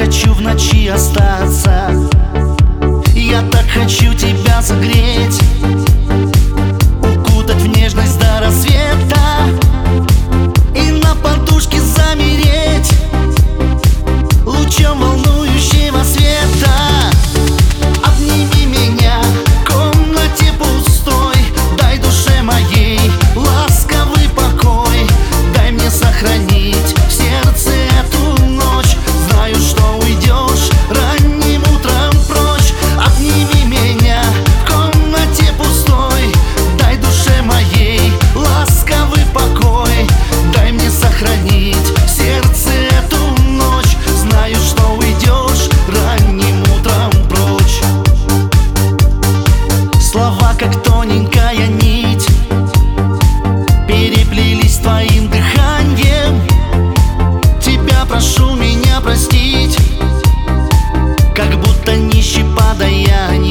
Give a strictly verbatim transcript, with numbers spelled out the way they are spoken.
хочу в ночи остаться, я так хочу тебя согреть, укутать в нежность до рассвета и на подушке замереть лучом волнующего света. Обними меня в комнате пустой, дай душе моей ласковый покой, дай мне сохранить в сердце эту ночь. Знаю, что уйдешь ранним утром прочь. Обними меня в комнате пустой, дай душе моей ласковый покой, дай мне сохранить в сердце эту ночь. Знаю, что уйдешь ранним утром прочь. Слова, как тоненькая нить, переплелись твоим дыханием. Тебя прошу меня простить, как будто нищий подаяние.